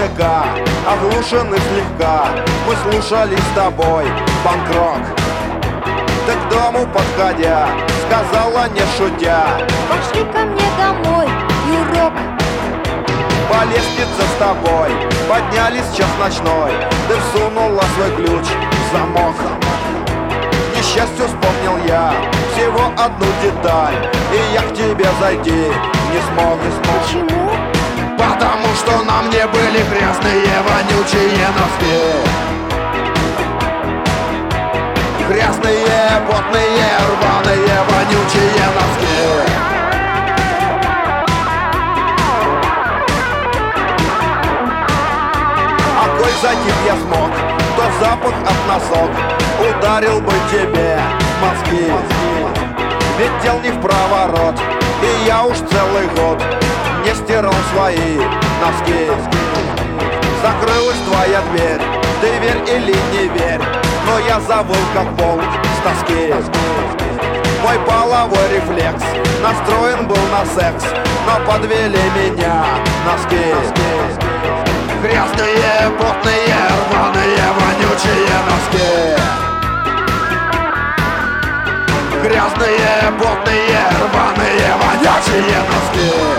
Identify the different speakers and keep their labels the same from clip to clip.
Speaker 1: издалека, оглушены слегка, мы слушали с тобой панк-рок. Ты к дому подходя сказала, не шутя:
Speaker 2: пошли ко мне домой, Юрок.
Speaker 1: по лестнице с тобой поднялись в час ночной, ты всунула свой ключ в замок. К несчастью вспомнил я всего одну деталь, и я к тебе зайти не смог.
Speaker 2: Почему?
Speaker 1: Потому что на мне были грязные вонючие носки. Грязные, потные, рваные, вонючие носки. А коль затих я смог, то запах от носок ударил бы тебе в мозги. Ведь дел не в проворот, и я уж целый год не стирал свои носки. Закрылась твоя дверь, ты верь или не верь, но я завыл как волк с тоски. Мой половой рефлекс настроен был на секс, но подвели меня носки. Грязные, потные, рваные, вонючие носки. Грязные, потные, рваные, вонючие носки.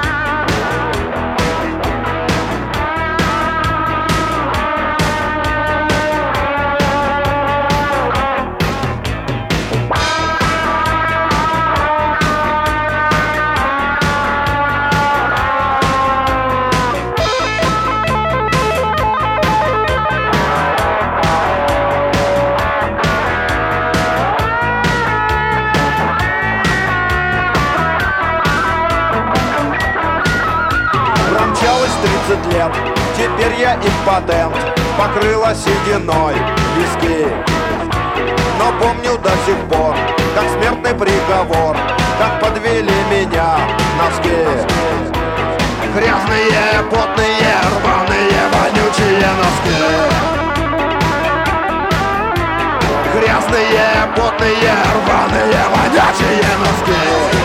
Speaker 1: Промчалось 30 лет, теперь я импотент, покрылась сединой виски. Но помню до сих пор, как смертный приговор, как подвели меня носки. Грязные, потные, рваные, вонючие носки. Грязные, потные, рваные, вонючие носки.